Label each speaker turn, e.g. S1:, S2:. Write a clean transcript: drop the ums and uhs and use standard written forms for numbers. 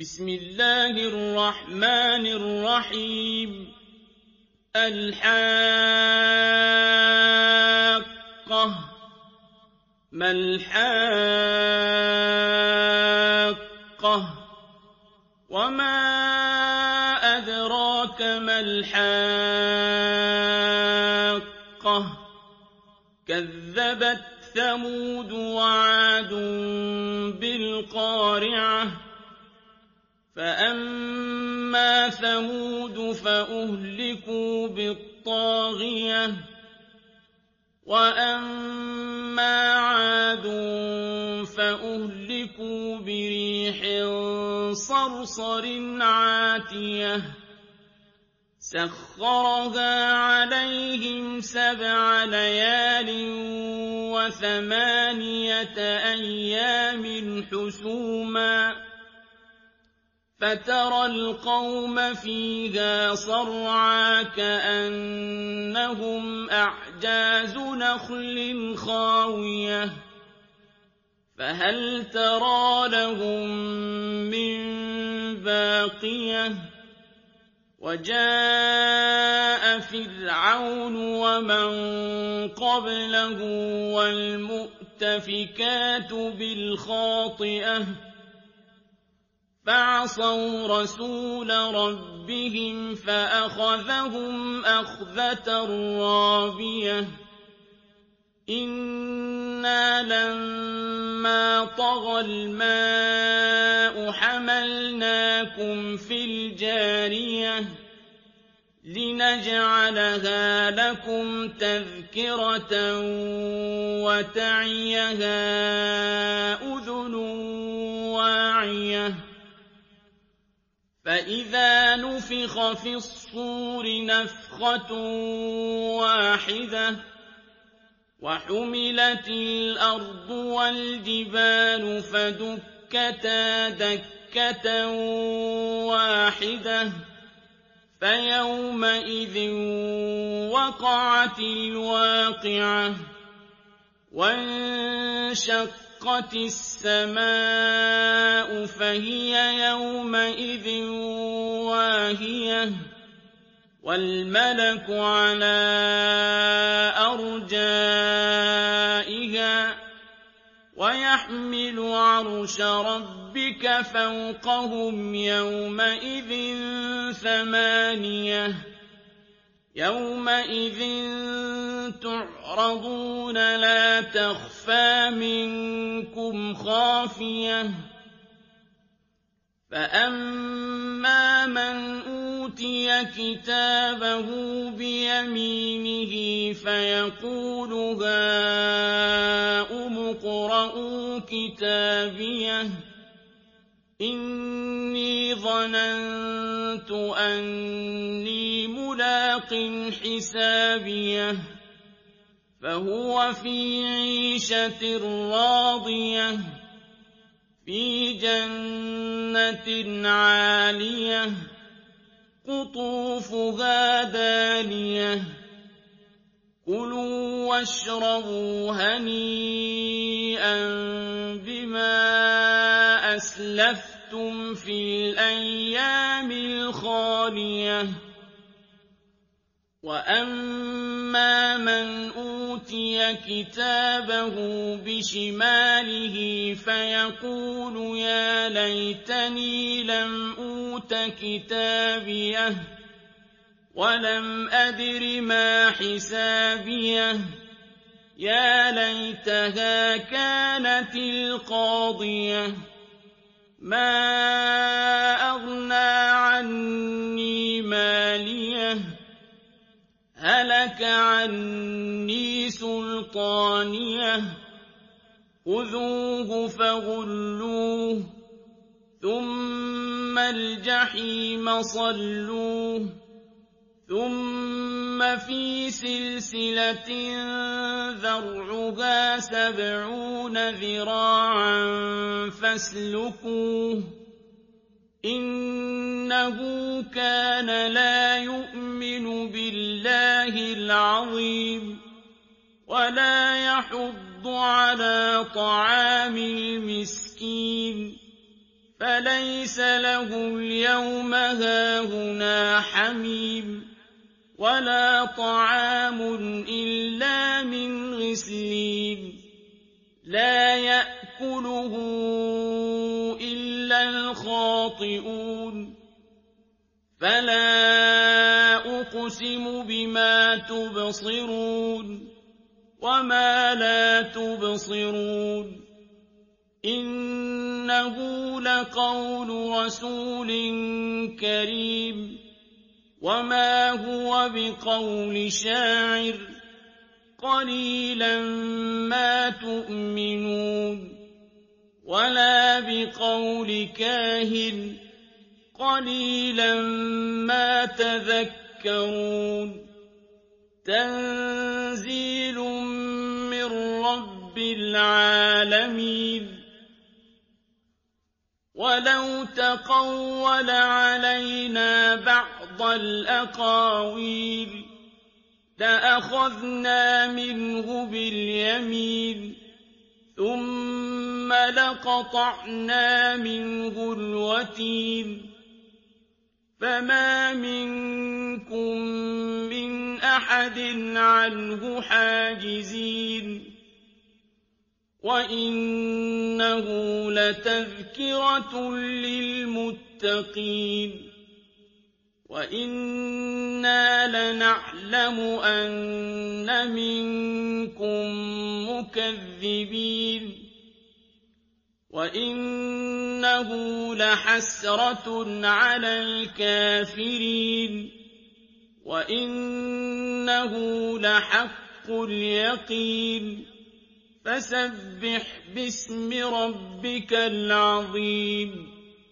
S1: بسم الله الرحمن الرحيم الحاقة ما الحاقة وما أدراك ما الحاقة كذبت ثمود وعاد بالقارعة فأما ثمود فأهلكوا بالطاغية وأما عاد فأهلكوا بريح صرصر عاتية سخرها عليهم 7 ليال و8 أيام حسوما فترى القوم فيها صرعى كأنهم أعجاز نخل خاوية فهل ترى لهم من باقية وجاء فرعون ومن قبله والمؤتفكات بالخاطئة فعصوا رسول ربهم فأخذهم أخذة رابية إنا لما طغى الماء حملناكم في الجارية لنجعلها لكم تذكرة وتعيها أذن واعية فإذا نفخ في الصور نفخة واحدة وحملت الأرض والجبال فدكتا دكة واحدة فيومئذ وقعت الواقعة وانشقت السماء فهي يومئذ واهية والملك على أرجائها ويحمل عرش ربك فوقهم يومئذ 8 يومئذ تعرضون لا تخفى منكم خافية فأما من أوتي كتابه بيمينه فيقول هاؤم اقرءوا كتابيه إني ظننت أني ملاق حسابيه فهو في عيشة راضية في جنة عالية قطوفها دانية كلوا واشربوا هنيئا بما أسلفتم في الأيام الخالية وأما من أوتي كتابه بشماله فيقول يا ليتني لم أوت كتابيه ولم أدر ما حسابيه يا ليتها كانت القاضية ما أغنى عني ماليه هلك عني سلطانيه خذوه فغلوه ثم الجحيم صلوه ثم في سلسلة ذرعها 70 ذراعا فاسلكوه إنه كان لا يؤمن بالله العظيم ولا يحض على طعام المسكين فليس له اليوم هاهنا حميم ولا طعام إلا من غسلين لا يأكله إلا الخاطئون فلا أقسم بما تبصرون وما لا تبصرون إنه لقول رسول كريم وما هو بقول شاعر قليلا ما تؤمنون ولا بقول كاهن قليلا ما تذكرون تنزيل من رب العالمين ولو تقول علينا بعض الأقاويل لأخذنا منه باليمين ثم لقطعنا منه الوتين فما منكم من أحد عنه حاجزين وإنه لتذكرة للمتقين وإنا لنعلم أن منكم مكذبين وإنه لحسرة على الكافرين وإنه لحق اليقين فسبح باسم ربك العظيم